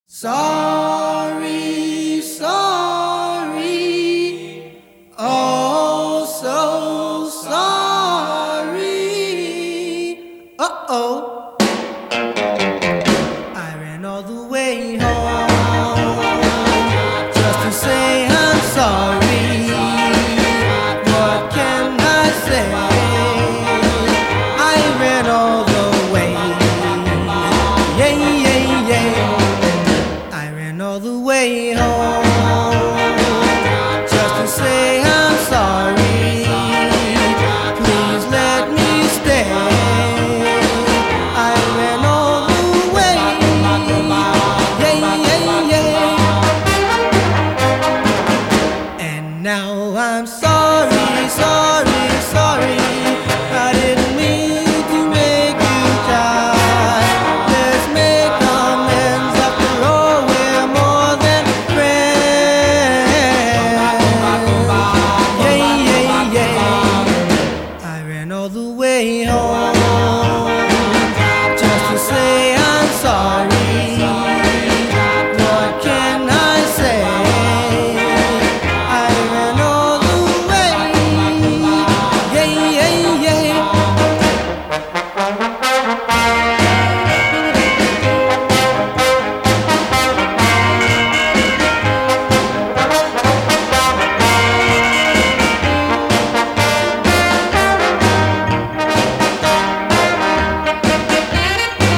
Sorry, sorry, oh so sorry. Uh-oh, I ran all the way home just to say I'm sorry. What can I say? I ran all the way, yeah, yeah, yeah. I ran all the way home just to say I'm sorry. Please let me stay. I ran all the way, yeah, yeah, yeah. And now I'm sorry, sorry, sorry. I didn't mean to make you cry. Let's make amends, after all we're more than friends. Yeah, yeah, yeah. I ran all the way home just to say I'm sorry. What can I say? I ran all the way, yeah, yeah, yeah.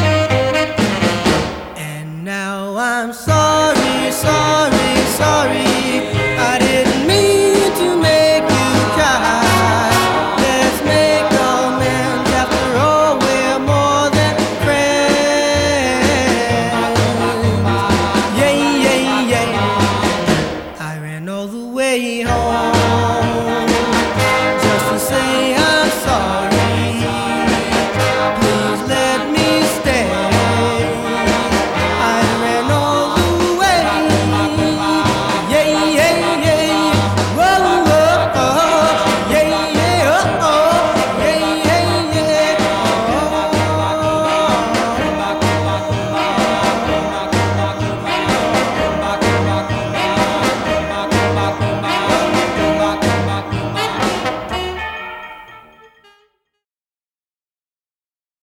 And now I'm sorry, sorry, sorry.